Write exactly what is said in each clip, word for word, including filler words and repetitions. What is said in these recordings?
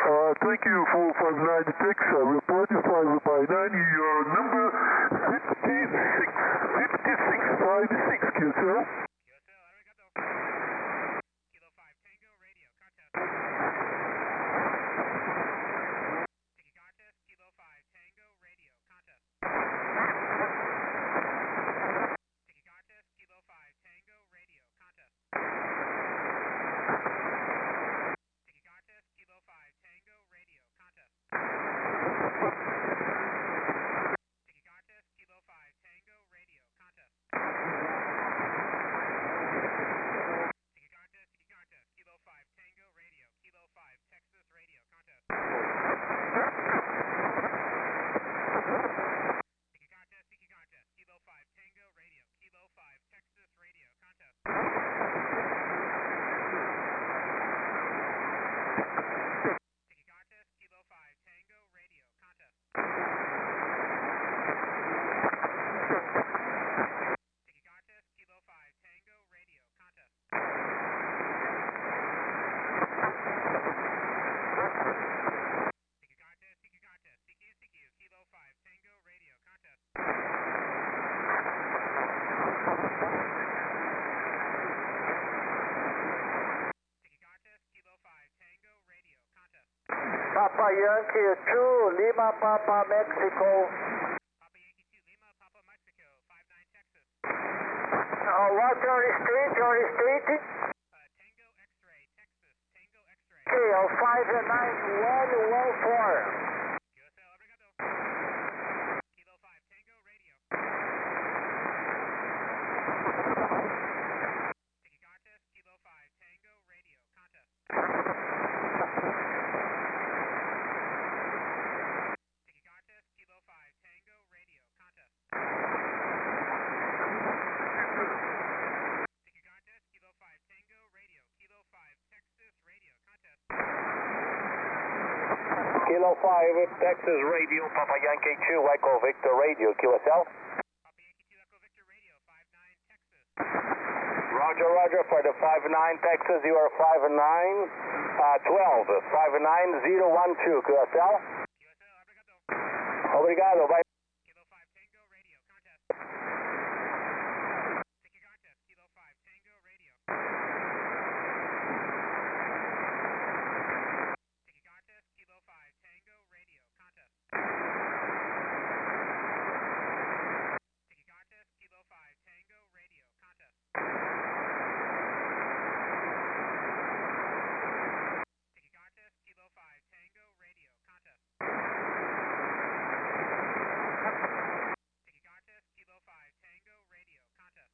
Uh, thank you for five nine six. Uh, report you five by nine. Your number fifty-six. fifty-six five six, Q S L. Q S L, arigato. Kilo five Tango radio, contest. Tiki contest, Kilo five Tango radio, contest. Tiki contest, Kilo five Tango radio, contest. Tiki contest, Kilo five Tango radio, contest. Tiki contest, Kilo five Tango radio, contest. Tiki contest, Tiki contest, Kilo five Tango radio, Kilo five Texas radio, contest. Tiki contest, Tiki contest, Kilo five Tango radio, Kilo five Texas radio, contest. Tiki contest, Kilo five Tango radio, contest. Tiki contest, Kilo five Tango radio, contest. Tiki contest, Tiki contest, C Q, C Q, Kilo five Tango radio, contest. Tiki contest, Kilo five Tango radio, contest. Papa Yankee two, Lima Papa Mexico. Papa Yankee two, Lima, Papa Mexico, five nine Texas. Uh, what's your state, your state? Uh, Tango X-ray, Texas, Tango X-ray. Okay, uh, five nine one one four. Q S L, arigato. Kilo five Tango radio. Tiki contest, Kilo five Tango radio, contest. Tiki contest, Kilo five Tango radio, contest. Tiki contest, Kilo five Tango radio, Kilo five Texas radio, contest. Kilo five Texas radio, Papa Yankee two, Echo Victor radio, Q S L. Papa Yankee two, Echo Victor radio, five nine Texas. Roger, roger, for the five nine Texas, you are five nine, uh, twelve, five nine zero one two, Q S L. Q S L, arigato. Obrigado, bye. Kilo five Tango radio, contest. Tiki contest, Kilo five Tango radio. Tiki contest, Kilo five Tango radio, contest. Tiki contest, Kilo five Tango radio, contest. Tiki contest, Kilo five Tango radio, contest. Tiki contest, Kilo five Tango radio, contest.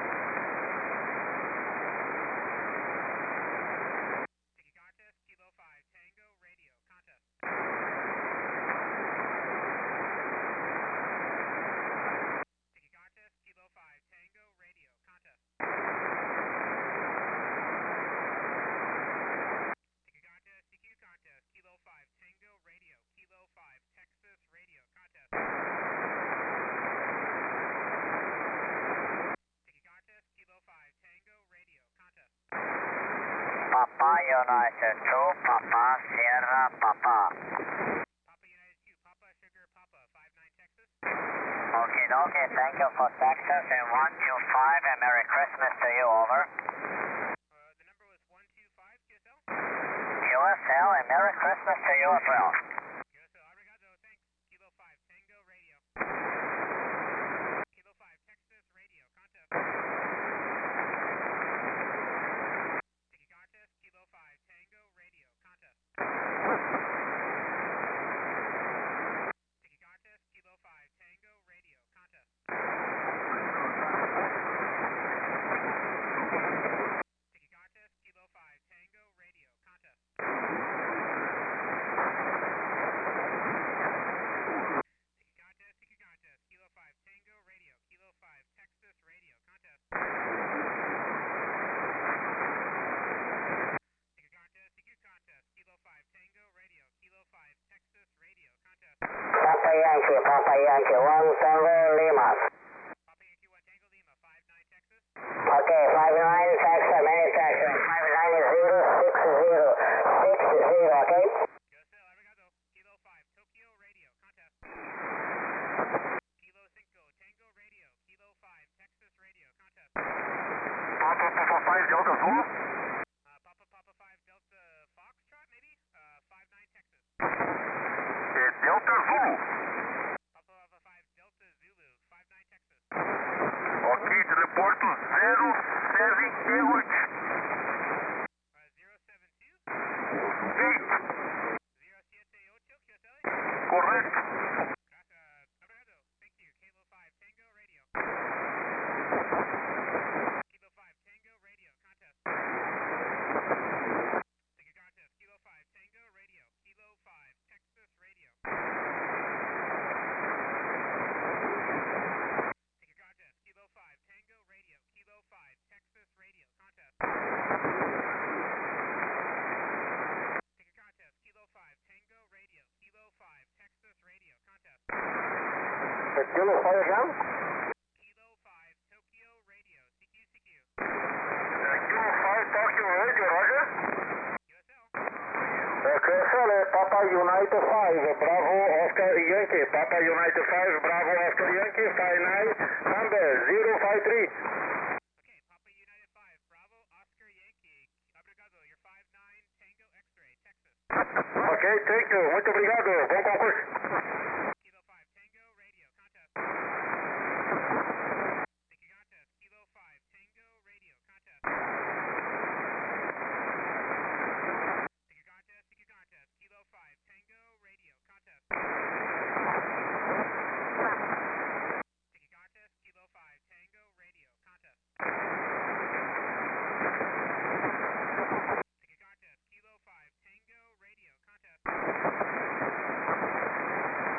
Tiki contest, Kilo five Tango radio, contest. Tiki contest, Kilo five Tango radio, contest. Tiki contest, T Q contest, Kilo five Tango radio, Kilo five Texas radio, contest. Tiki contest, Kilo five Tango radio, contest. Papa United two, Papa Sierra Papa. Papa United two, Papa Sugar Papa, five nine Texas. Okay, okay, thank you for Texas and one two five and Merry Christmas to you, over. Uh, the number was one two five, Q S L? Q S L and Merry Christmas to you as well. Q S L, arigato, thanks. Kilo five Tango radio. Kilo five Texas radio, contest. Tiki contest, Kilo five Tango radio, contest. Tiki contest, Kilo five Tango radio, contest. Tiki contest, Kilo five Tango radio, contest. Tiki contest, Tiki contest, Kilo five Tango radio, Kilo five Texas radio, contest. Tiki contest, Tiki contest, Kilo five Tango radio, Kilo five Texas radio, contest. Papa Yankee, Papa Yankee one Tango Lima. Papa Yankee one Tango Lima, five nine Texas. Okay, five nine Texas, many Texas, five nine zero six zero six zero, okay? Q S Who? Uh, Papa Papa five Delta Foxtrot, maybe? Uh, five nine Texas. É Delta Zulu. Papa Papa five Delta Zulu, five nine Texas. Ok, teleporto zero seven eight. Uh, zero seven two? eight. zero siete ocho, Q S L? Correto. Uh, obrigado. Thank you. Kilo five Tango Radio. Kilo five Tango Radio, contest. Take a contest. Kilo five Tango Radio. Kilo five Texas Radio. Take a contest. Kilo five Tango Radio. Kilo five Texas Radio, contest. Take a contest. Kilo five Tango Radio. Kilo five Texas Radio, contest. Kilo five again? Kilo five Tokyo Radio. C Q C Q. Kilo five Tokyo Radio, Roger. Q S L. Q S L é Papa United five, Bravo Oscar Yankee. Papa United five, Bravo Oscar Yankee, five nine, number zero five three. Okay, Papa United five, Bravo, Oscar Yankee. Obrigado, you're five nine, Tango X-Ray, Texas. Ok, thank you. Muito obrigado. Bom concurso. Kilo five, Tango Radio, contest. Take a contest. Kilo five, Tango Radio, contest. Take a contest, take a contest. Kilo five, Tango Radio, contest. Take a contest. Kilo five, Tango Radio, contest. Take a contest. Kilo five, Tango Radio, contest.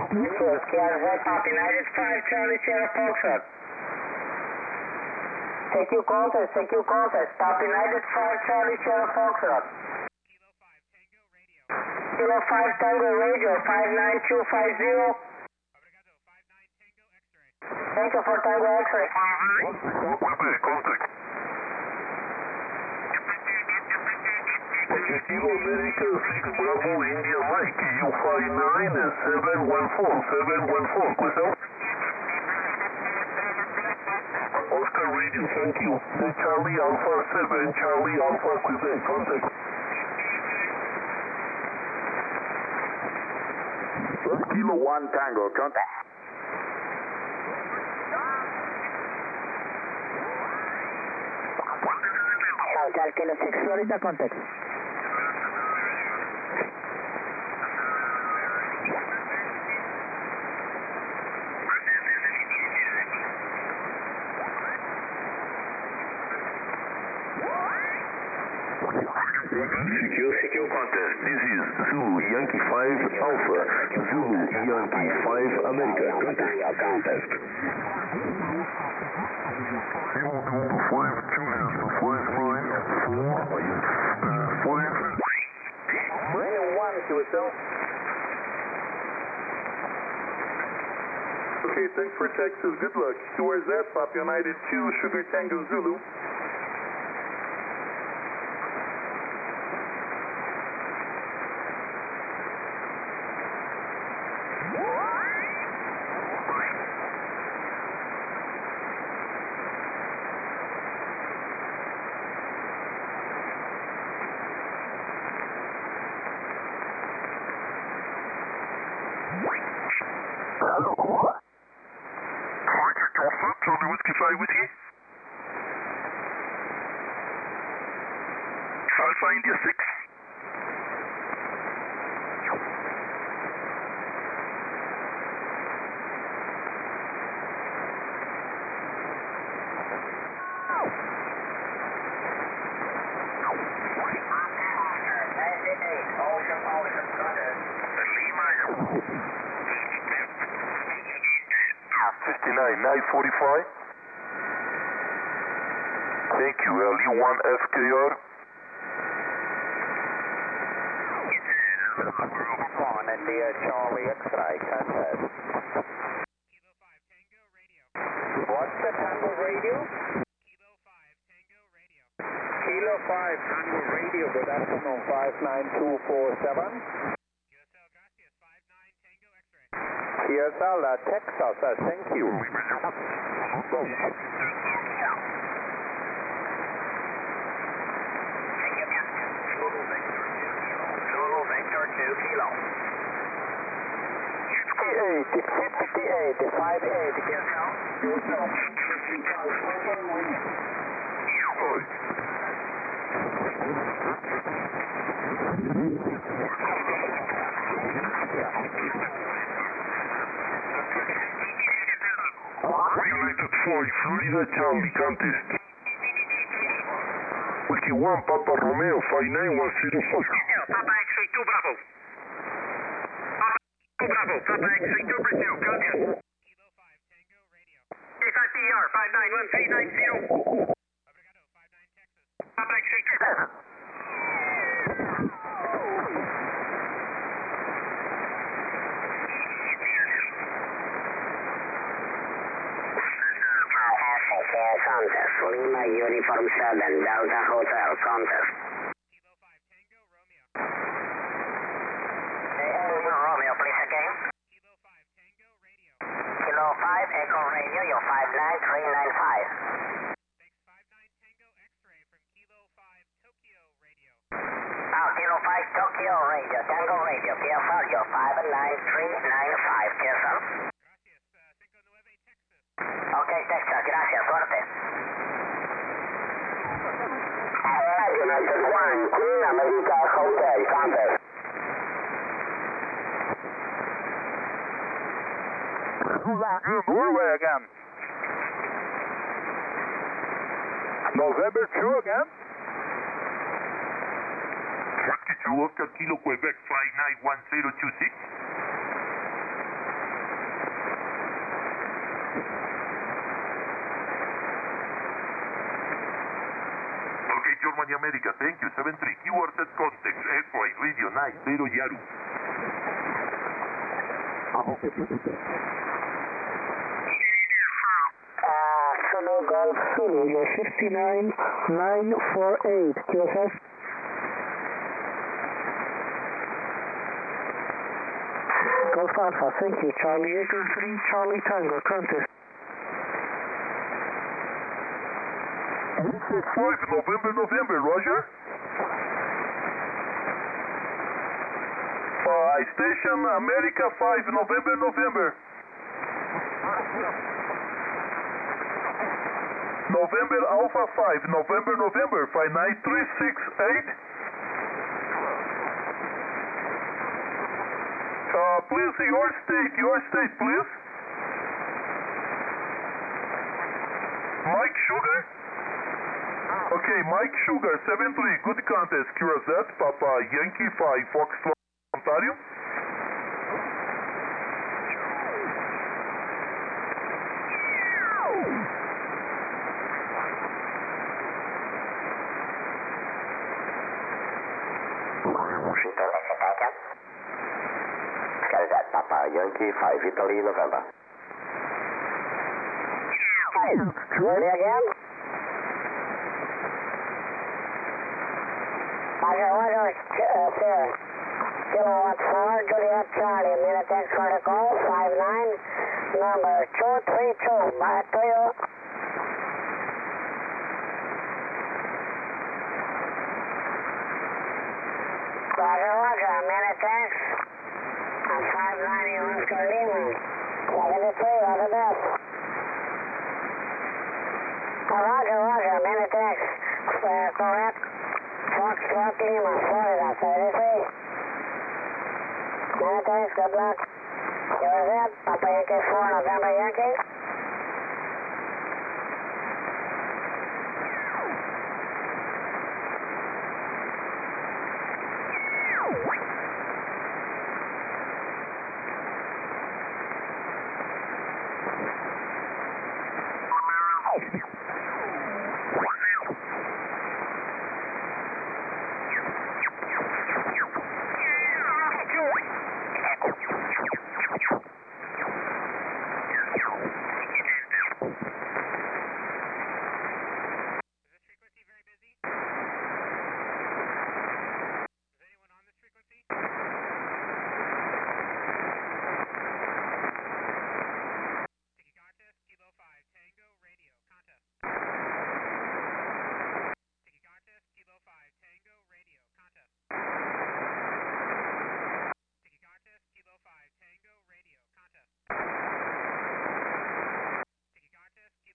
Whiskey Alpha, Pop United five, Charlie Sierra Foxtrot. Take you contact, take you contact. Pop United five, Charlie Sierra Foxtrot. Kilo five Tango Radio. Kilo five Tango Radio, five nine two five zero. Obrigado, five nine Tango X-ray. Thank you for Tango X-ray. Quebec, contact. Objetivo América six Bravo India Mike, U five nine seven one four, seven one four, questão? Oscar Radio, thank you. Charlie Alpha seven, Charlie Alpha Quebec, contact. Kilo one Tango, contact. Hotel Kilo six, Florida, contact. Secure, secure contest. This is Zulu Yankee five Alpha, Zulu Yankee five America, contest. Zero Delta five two Delta five nine four five. one to itself. Okay, thanks for Texas. Good luck. Where's that? Pop United two, Sugar Tango Zulu. Charlie Whiskey five Whiskey. Alpha India six. fifty-nine, nine forty-five. Thank you, L E one F K R. On India Charlie X-ray, contest. Kilo five Tango Radio. What's the Tango radio? Kilo five Tango Radio. Kilo five Tango radio, good afternoon, five nine two four seven. U S L Gracias, five nine Tango X-ray. T S L, uh, Texas, uh, thank you. Zulu Vector two Kilo. fifty-eight, fifty-eight, five eight, United four, Florida Charlie, contest. Whiskey one, Papa Romeo, five nine one zero four. Papa X-ray two Bravo. Papa two Bravo, Papa X-ray two Brazil, contest. Kilo five Tango Radio. K five P R, five nine one three nine zero. Obrigado, five nine Texas. Papa X-ray two. Contest, Lima Uniform seven, Delta Hotel, contest. Kilo five Tango Romeo. Romeo, please again. Kilo five Tango Radio. Kilo five, Echo Radio, your five nine three nine five. Thanks, five nine Tango X-ray from Kilo five Tokyo Radio. Ah, Kilo five, Tokyo Radio, Tango Radio, K F R, your five nine three nine five, K F R. Gracias, uh, cinco nueve Texas. Okay, Texas, gracias, suerte. United one, Queen America Hotel, contest. Norway again. November two again. Whiskey two, Oscar Kilo Quebec five nine one zero two six. Okay, Germany, America, thank you. seven three, keyword set context, airplane, radio, nine, zero, Yaru. Uh, Zulu Golf Zulu, you're fifty-nine nine forty-eight, Q S S. Golf Alpha, thank you. Charlie Eagle three, Charlie Tango, contest. five, November, November, Roger. Uh, station America five, November, November. November Alpha five, November, November, five nine three six eight. Uh, please, your state, your state, please. Mike Sugar? Okay, Mike Sugar, seven three, good contest, Curacet, Papa Yankee five, Foxtrot, Ontario. Curacet, Papa Yankee five, Italy, November. Ready again? Roger, Roger, uh, sir. Kilowatt four, Juliet Charlie, Minitex protocol, five nine, number two three two, back to you. Roger, Roger, Minitex, five nine, you Oscar Lima, seventy-three, all the best. Roger, Roger, Minitex, uh, correct. Foxtrot Lima, Florida, seventy-three. Many thanks, good luck. You're good. Papa Yankee four, November Yankee. Tiki Contest,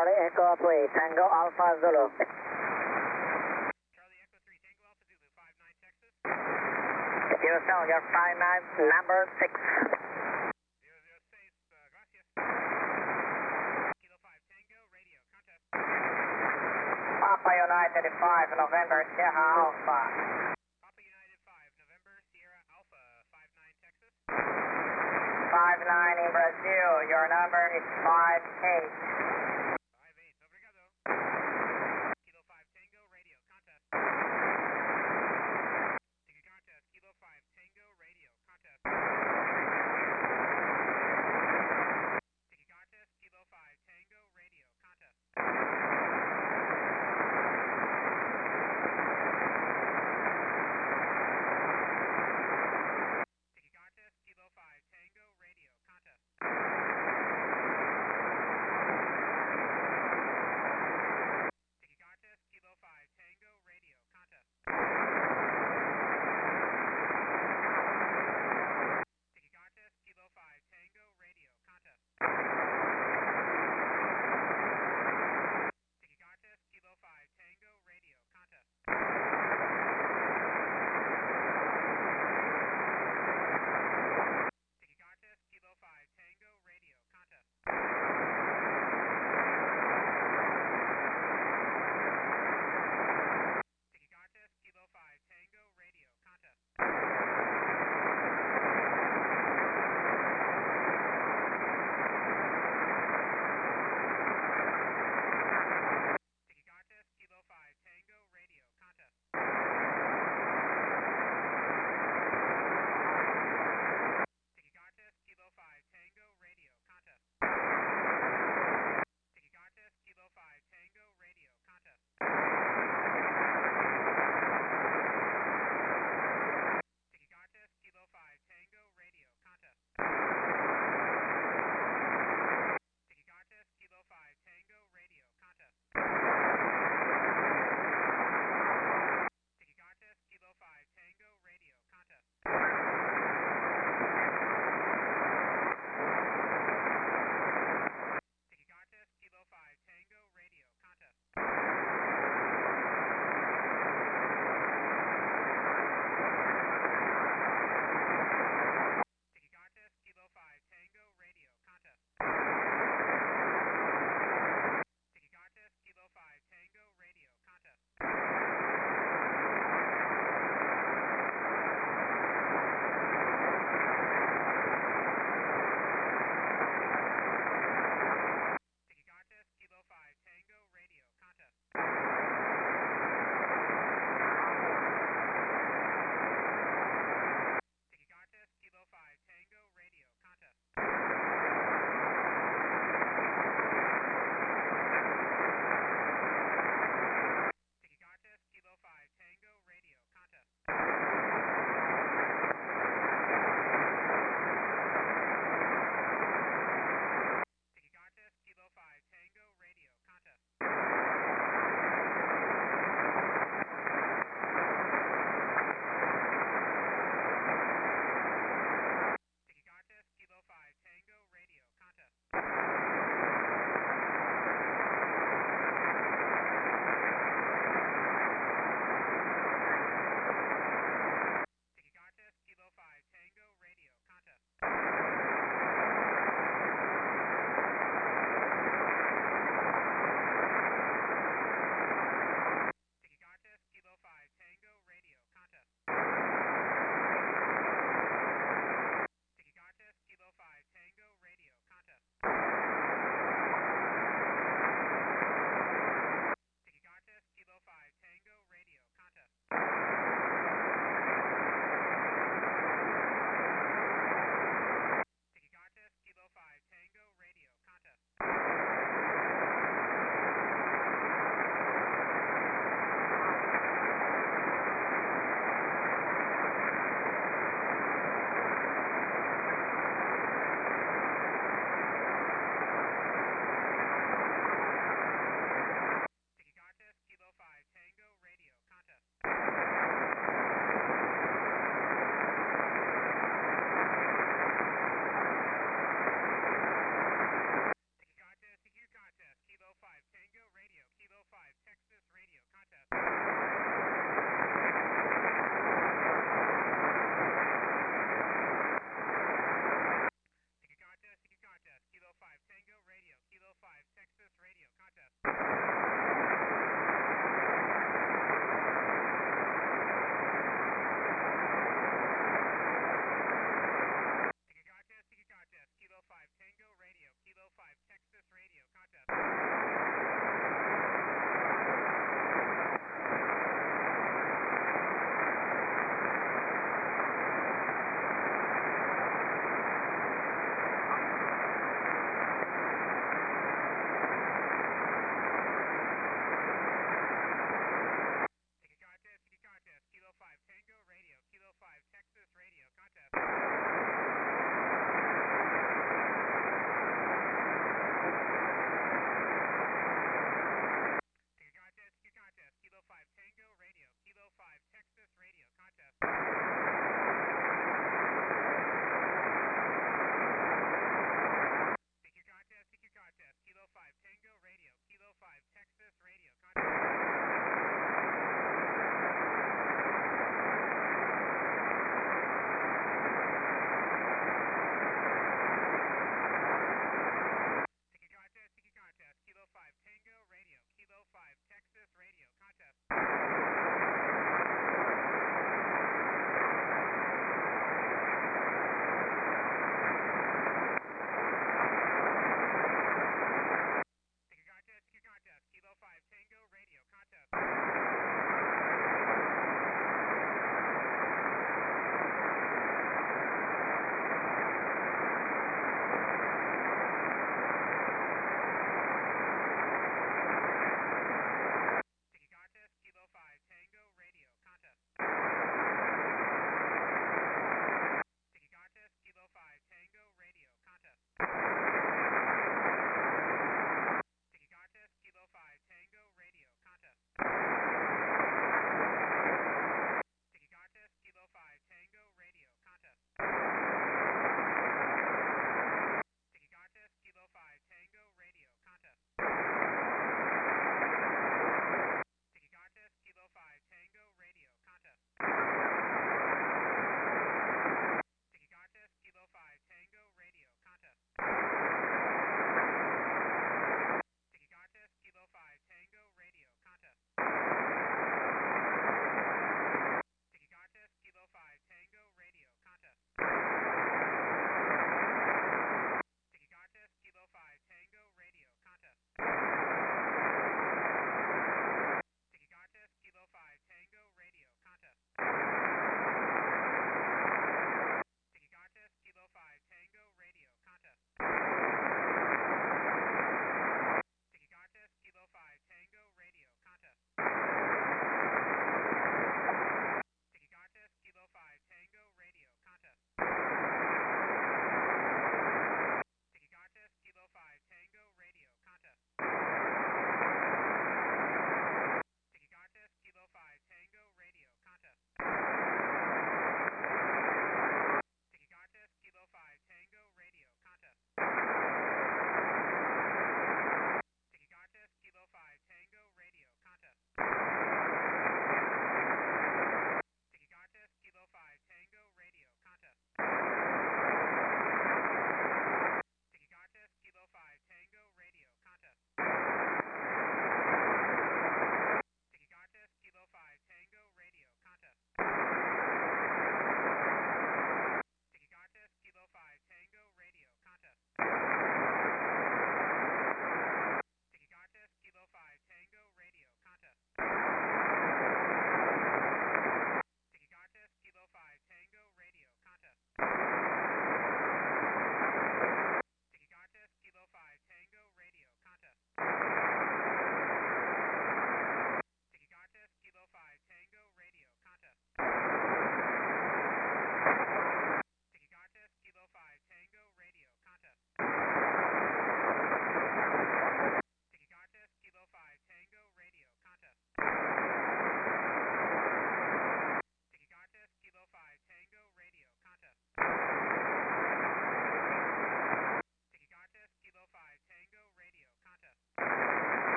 Charlie Echo three, Tango Alpha Zulu. Charlie Echo three, Tango Alpha Zulu, five nine Texas. Houston, your five nine, number six. zero zero six, uh, gracias. Kilo five, Tango, radio, contest. Papa United five, November, Sierra Alpha. Papa United five, November, Sierra Alpha, five nine Texas. five nine in Brazil, your number is five eight. five eight, obrigado. Kilo five, Tango, radio, contest. Ticket contest, Kilo five, Tango, radio, contest. Ticket contest, Kilo five, Tango, radio, contest. Ticket contest, Kilo five, Tango, radio, contest.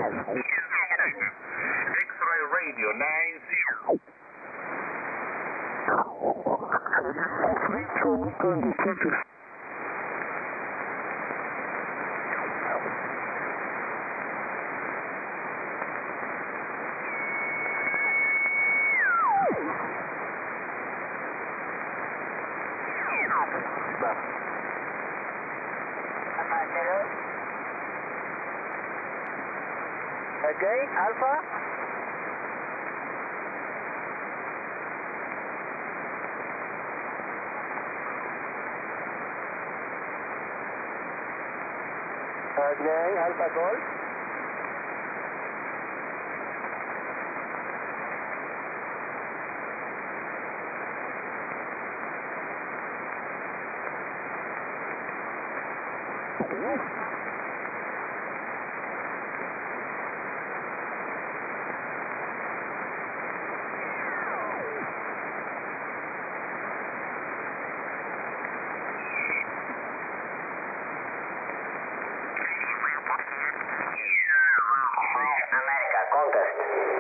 X-ray radio nine zero. Again, Alpha. Again, Alpha Golf. America, contest.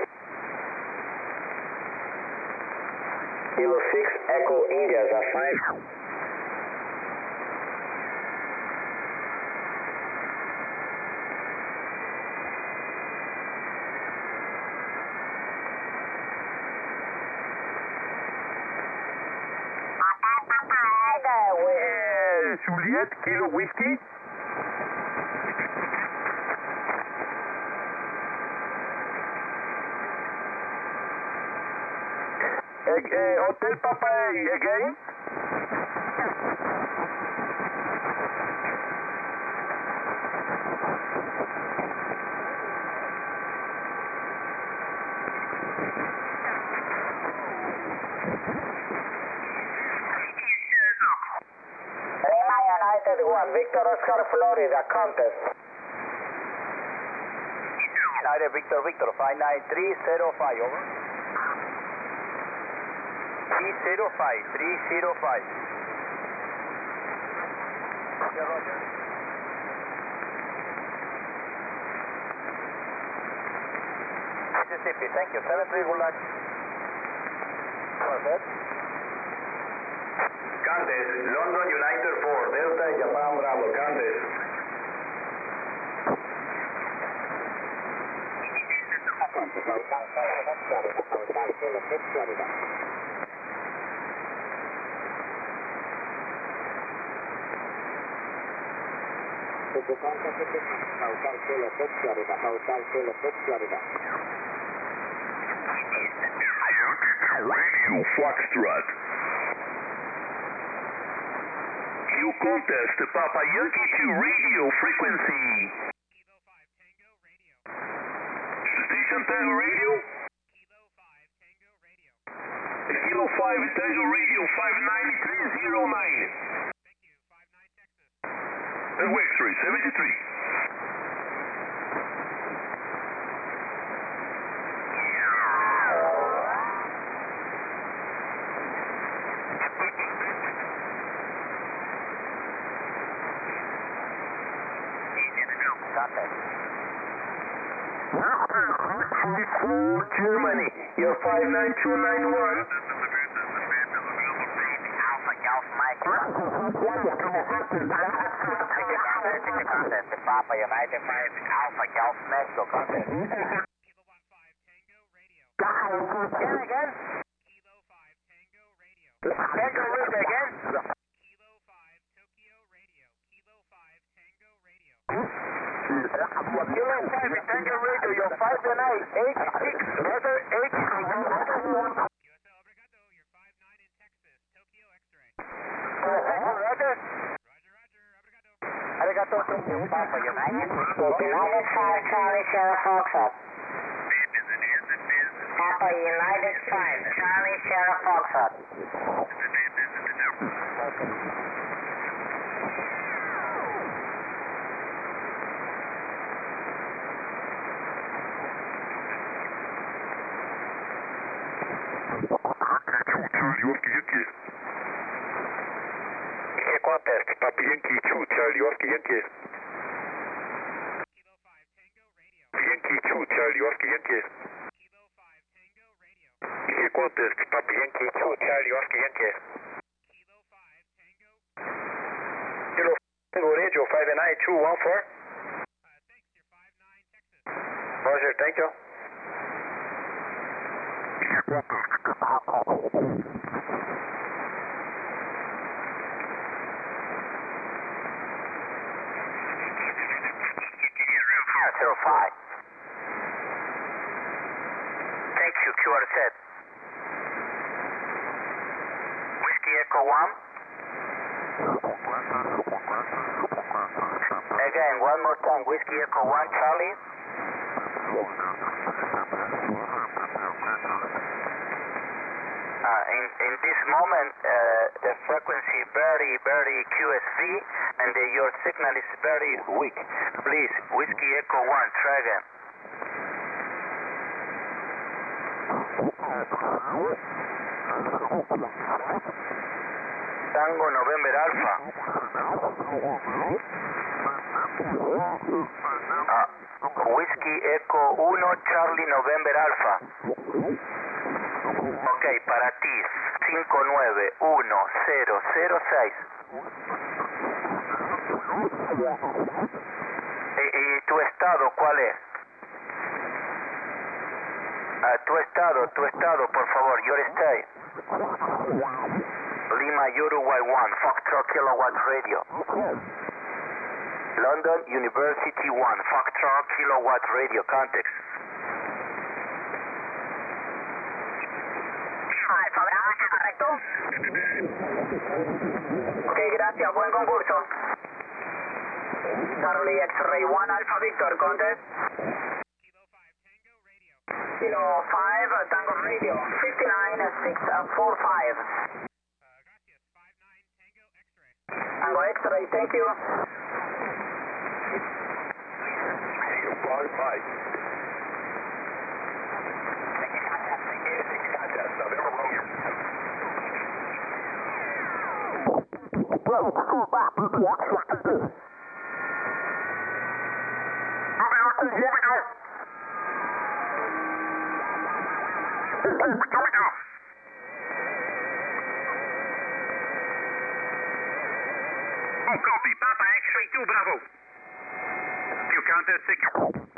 Kilo six, Echo India, the five. Juliet, Kilo Whiskey. Uh, Hotel Papa again. Lima United one, Victor Oscar Florida, contest. United Victor Victor, five nine three zero five, over. three zero five, three zero five. Roger, Roger. Mississippi, thank you. seven three, good luck. Perfect. Candes, London United four, Delta Japan Bravo, Candes. Radio Foxtrot. Q contest, Papa Yankee two radio frequency. Kilo five Tango Radio. Station Tango Radio. Kilo five Tango Radio. Kilo five Tango Radio five nine three zero nine. Thank you. five nine Texas. And X-ray seventy-three. Contact. Germany, you're five nine two nine one. Alpha Golf Mike. Contest, Papa United five, Alpha Golf Mexico, contest. Kilo one five Tango Radio. Again, again. Kilo five Tango Radio. Tango Risk again. Kilo five Tokyo Radio. Kilo five Tango Radio. Kilo five, Tango Radio, your five nine, eight six, Roger, eight six. U S L Obrigado, you're five nine in Texas. Tokyo X-ray. Roger. Roger, roger. Obrigado. Arigato. Papa United. United five, Charlie Sierra Foxtrot. Papa United five, Charlie Sierra Foxtrot. Charlie Oscar Yankee. Contest, Papa Yankee two, Charlie Oscar Yankee. Kilo five Tango Radio. Yankee Yankee two, Charlie, Oscar Yankee. Kilo five Tango Radio. Easy contest, Papa Yankee two, Charlie, Oscar Yankee. Kilo five Tango. Kilo Tango Radio, five nine two one four. Uh, thanks, you're five nine Texas. Roger, thank you. Zero five. Thank you, Q R Z. Whiskey Echo one. Again, one more time. Whiskey Echo one, Charlie. Uh, in, in this moment, uh, the frequency very, very Q S V, and the, your signal is very weak. Please, Whiskey Echo one, try again. Tango November Alpha. Uh, Whiskey Echo one, Charlie November Alpha. Ok, para ti, cinco nueve uno cero cero seis. ¿Y, y tu estado cuál es? Uh, tu estado, tu estado, por favor, your state. Lima Uruguay one, Foxtrot Kilowatt Radio. London University one, Foxtrot Kilowatt Radio, context. ¿Correcto? Ok, gracias, buen concurso. Charlie X-Ray one, Alpha Victor, contest. Kilo five Tango Radio. Kilo five, Tango Radio, five nine six four five. Uh, gracias, five nine Tango X-Ray. Tango X-Ray, thank you. five five. Contest, November Romeo. Oh, copy. Papa X-Ray two, Bravo. Q counter signal.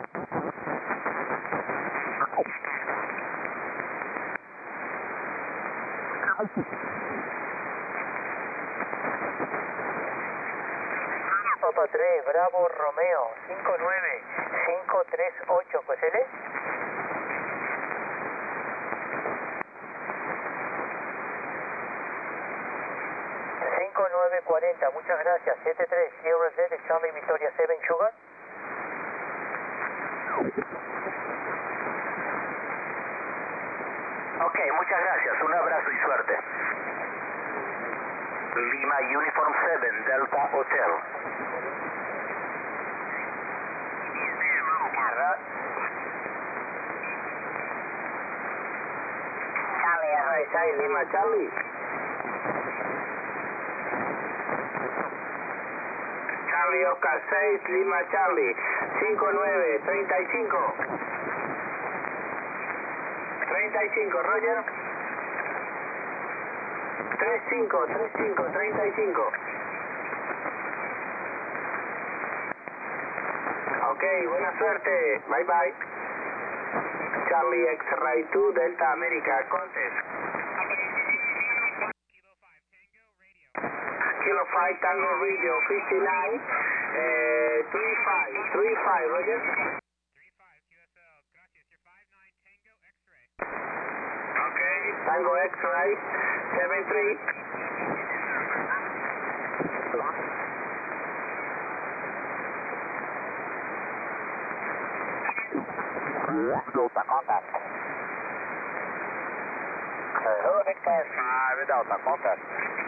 Papa tres, Bravo Romeo, cinco nueve cinco tres ocho, pues él es. cinco nueve cuarenta, muchas gracias. siete tres, Sierra Z, Charlie Victoria siete Sugar. Ok, muchas gracias. Un abrazo y suerte. Lima Uniform siete, Delta Hotel. Charlie, R seis, Lima Charlie. Charlie Oscar seis, Lima Charlie, cinco nueve treinta y cinco. treinta y cinco, Roger. treinta y cinco, treinta y cinco, treinta y cinco. Ok, buena suerte. Bye bye. Charlie X-Ray dos, Delta América, contest. Kilo five Tango Kilo five Tango Radio. Radio, cincuenta y nueve, eh, treinta y cinco, treinta y cinco, Roger. three five Q S L. Gracias, you're five nine Tango X-Ray. Ok, Tango X-Ray, siete tres. Delta contact. Hello, Victor five, Delta contact.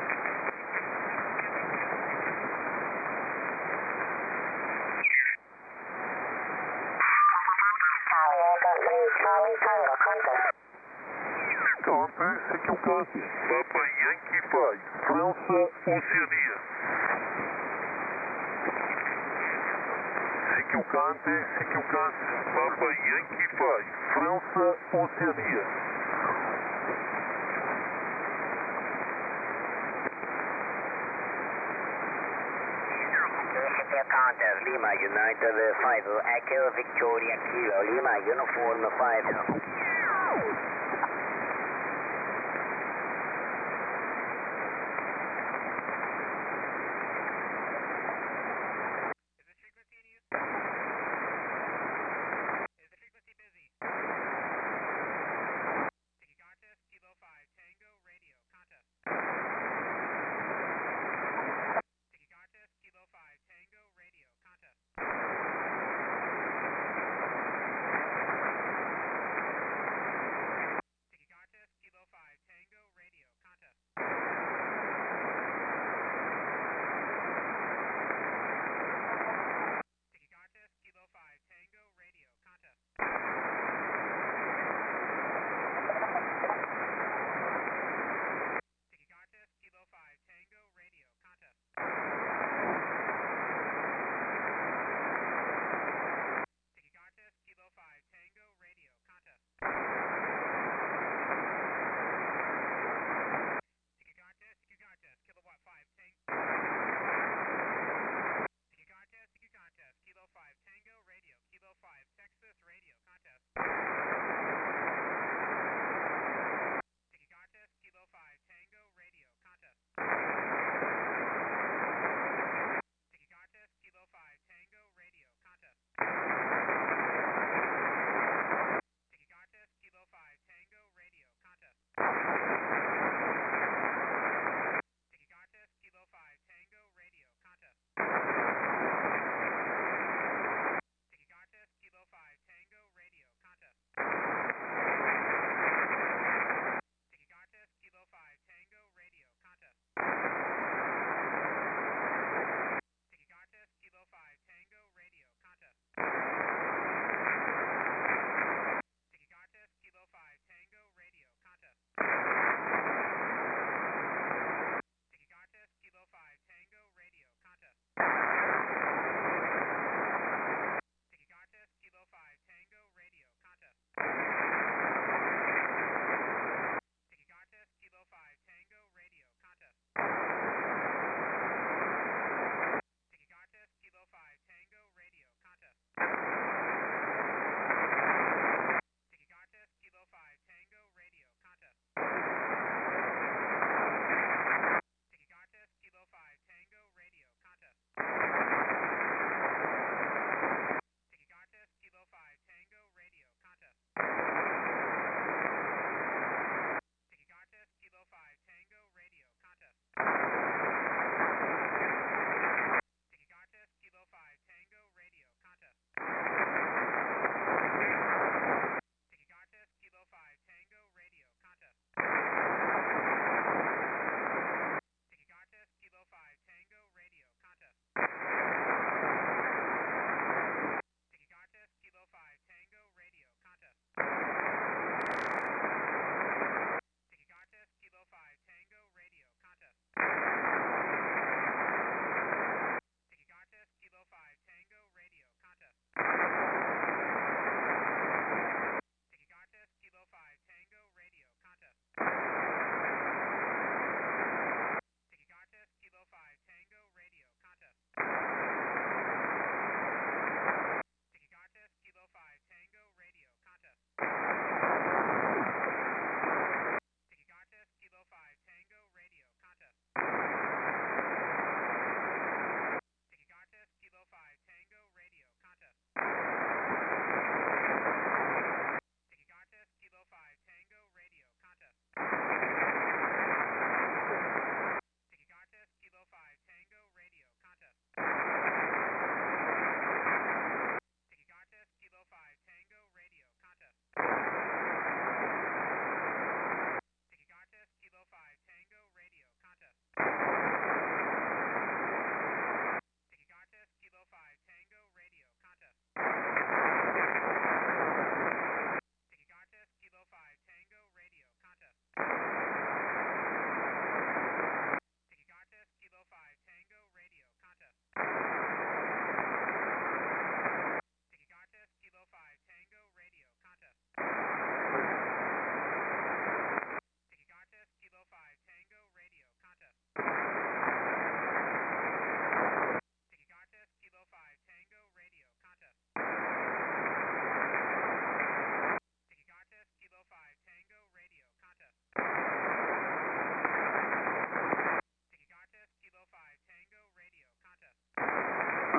Charlie Tango, contact. Contact, second copy. Papa Yankee five, França, Oceania. Second contest, Q contest, Papa Yankee five, França, Oceania. Q contest, Lima United five, Echo Victoria Kilo, Lima Uniform five.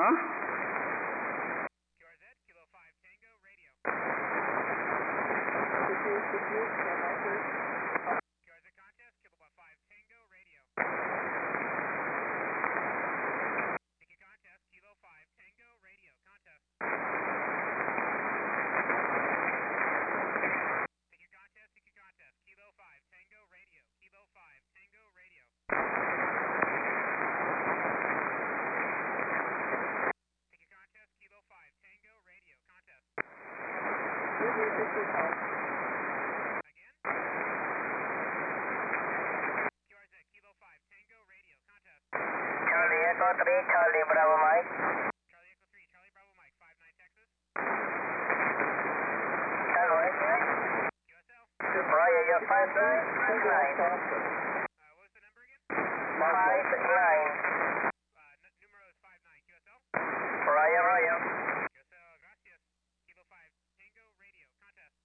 Huh? Q R Z, Kilo five Tango Radio. C Q, C Q, stand by, please. Q R Z contest, Kilo five Tango Radio. T Q contest, Kilo five Tango Radio. Contest. T Q contest, T Q contest, Kilo five Tango Radio. Kilo five Tango Radio. T Q contest, Kilo five Tango Radio. Contest. Review six two five. Again. Q R Z, Kilo five Tango Radio. Contest. Charlie Echo three, Charlie Bravo Mike. Charlie Echo three, Charlie Bravo Mike, five nine Texas. Hello, Q S L. Roger, you're five nine, five Tango nine. Oscar Oscar. Uh, what was the number again? five nine. Uh, n- numero is five nine. Q S L. Roger, Roger. Q S L, gracias. Kilo five Tango Radio. Contest.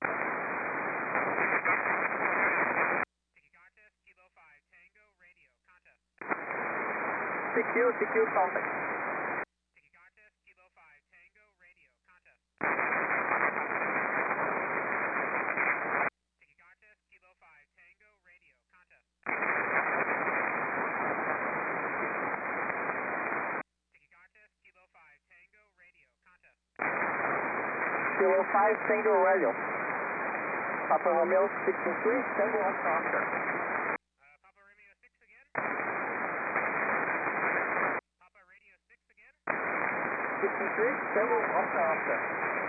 Tiki contest, Kilo five Tango Radio. Contest. C Q, C Q, contact. Tiki contest, Kilo five Tango Radio. Contest. Tiki contest, Kilo five Tango Radio. Contest. Tiki contest, Kilo five Tango Radio. Contest. Kilo five, Tango Radio. Papa Romeo six two three, Tango Oscar Oscar. Uh, Papa Romeo six again. Papa Radio six again. six two three, Tango Oscar Oscar.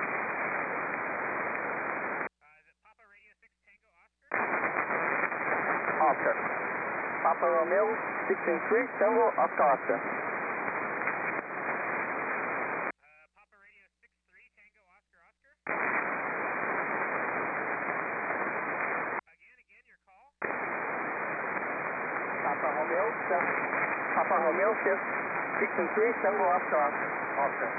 Uh, is it Papa Radio six Tango Oscar? Oscar. Papa Romeo six two three, Tango Oscar Oscar. Uh, Papa Radio six three Tango Oscar Oscar. Again, again, your call. Papa Romeo seven. Papa Romeo six six two three, Tango Oscar Oscar. Oscar.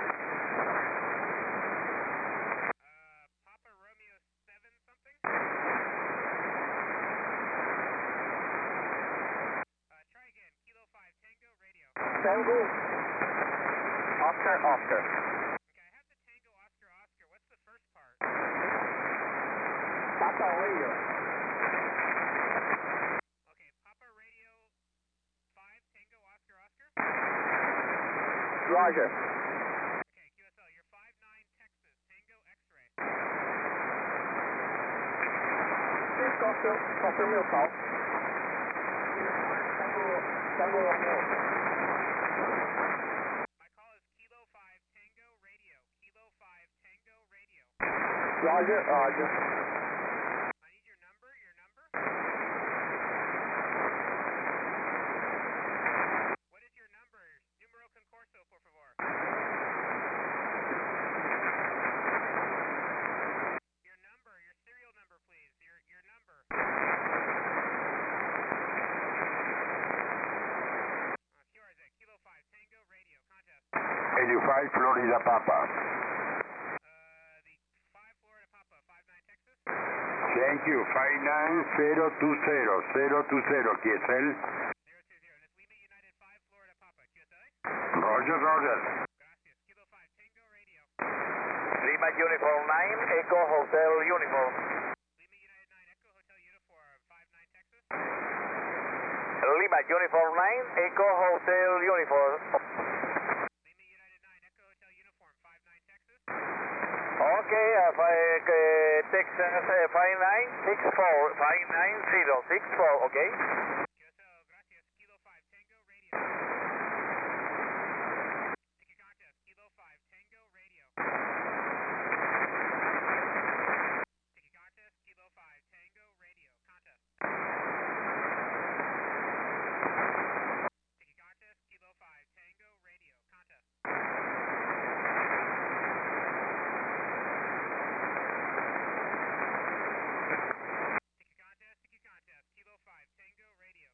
Uh, Papa Romeo seven something. Uh, try again. Kilo five Tango Radio. Tango Oscar Oscar. Okay, I have the Tango Oscar Oscar. What's the first part? Papa Radio. Okay, Papa Radio five Tango Oscar Oscar. Roger. Okay, Q S L, you're five nine Texas Tango X-ray. Please confirm, confirm your call. Tango, Tango Romeo. My call is Kilo five Tango Radio. Kilo five Tango Radio. Roger, Roger. I need your number, your number. What is your number? Numero concorso, por favor. Your number, your serial number, please. Your your number. Uh, Q R Z, Kilo five Tango Radio. Contest. eighty-five Florida Papa. Uh, the five Florida Papa, five nine Texas. Thank you. five nine zero two zero zero two zero. Q S L. zero two zero. That's Lima United five Florida Papa. Q S L. Roger, Roger. Gracias. Kilo five Tango Radio. Lima Uniform nine, Echo Hotel Uniform. Lima United nine Echo Hotel Uniform, five nine Texas. Lima Uniform nine, Echo Hotel Uniform. Lima United nine Echo Hotel Uniform, five nine Texas. Okay, uh, five, uh, Texas uh, five nine six four, five nine zero six four, okay? Q S L, gracias. Kilo five Tango Radio. Tiki contest, Kilo five Tango Radio. Tiki contest, Kilo five Tango Radio. Contest. Tiki contest, Kilo five Tango Radio. Contest. Tiki contest, Tiki contest, Kilo five Tango Radio.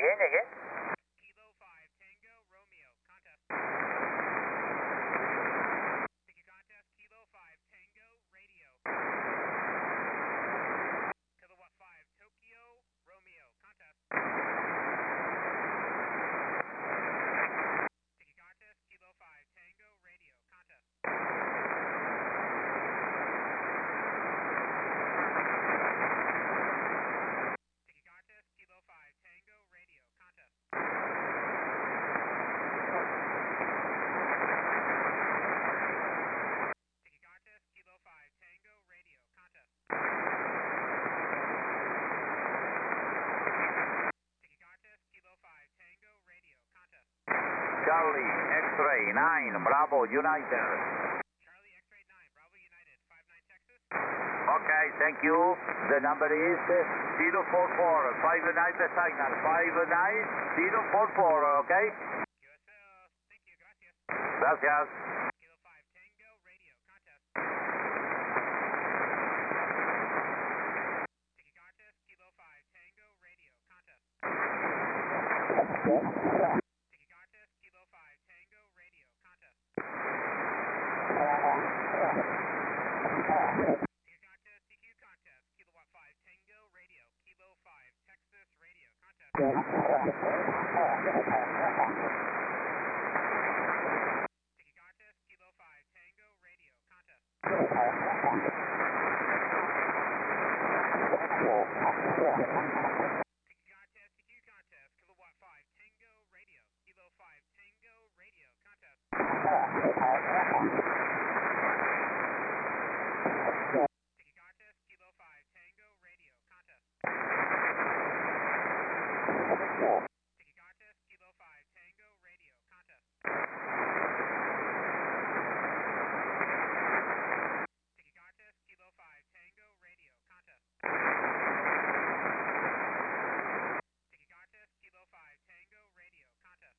Again, again. Kilo five Tango Romeo contest. Ticket contest Kilo five Tango Radio. Kilowatt five Tokyo Romeo contest. Ticket contest Kilo five Tango Radio contest. Ticket contest Kilo five Tango Radio contest. Ticket contest Kilo five Tango Radio contest. Ticket contest Kilo five Tango Radio contest. Charlie, X-ray nine, Bravo, United. Charlie X-ray nine Bravo United five nine Texas. Okay, thank you. The number is zero four four five nine the signal, five nine zero four four, okay? U S L, thank you, gracias. Gracias. Kilo five Tango Radio contest. Ticket contest Kilo five Tango Radio contest. Ticket contest Kilo five Tango Radio contest. Ticket contest C Q contest Kilowatt five Tango Radio Kilo five Texas Radio contest. Ticket contest Kilo five Tango Radio contest. Ticket contest C Q contest Kilowatt five Tango Radio Kilo five Tango Radio contest. Ticket contest Kilo five Tango Radio contest. Ticket contest Kilo five Tango Radio contest. Ticket contest Kilo five Tango Radio contest. Ticket contest Kilo five Tango Radio contest.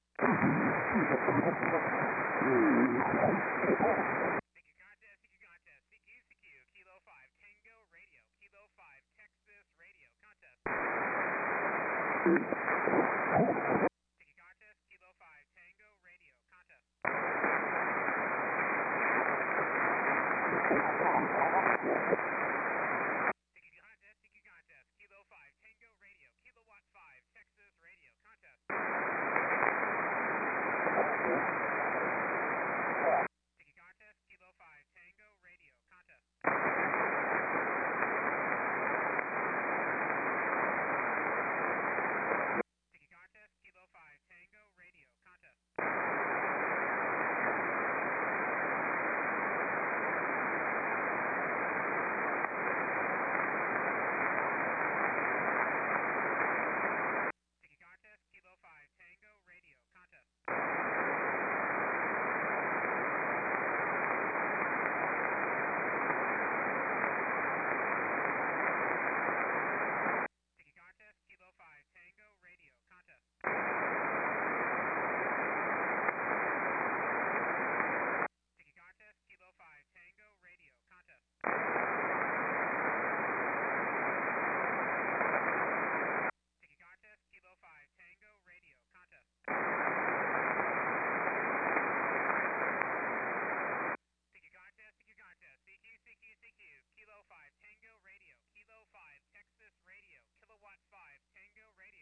Ticket contest C Q contest C Q C Q Kilo five Tango Radio Kilo five Texas Radio contest.